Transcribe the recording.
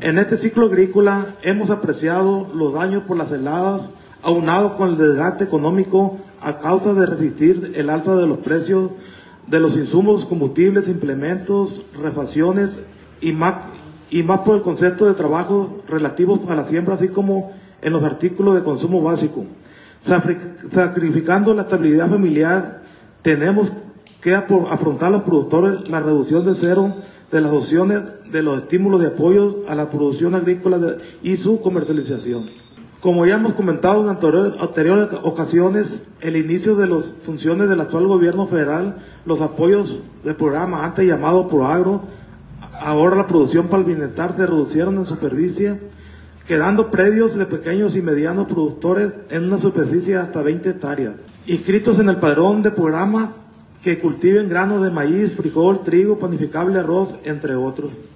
En este ciclo agrícola hemos apreciado los daños por las heladas, aunado con el desgaste económico a causa de resistir el alza de los precios de los insumos, combustibles, implementos, refacciones y más por el concepto de trabajo relativos a la siembra, así como en los artículos de consumo básico. Sacrificando la estabilidad familiar, tenemos que afrontar los productores la reducción de cero de las opciones de los estímulos de apoyo a la producción agrícola y su comercialización. Como ya hemos comentado en anteriores ocasiones, el inicio de las funciones del actual gobierno federal, los apoyos del programa antes llamado ProAgro, ahora la producción para el bienestar, se reducieron en superficie, quedando predios de pequeños y medianos productores en una superficie de hasta 20 hectáreas, inscritos en el padrón de programa que cultiven granos de maíz, frijol, trigo, panificable, arroz, entre otros.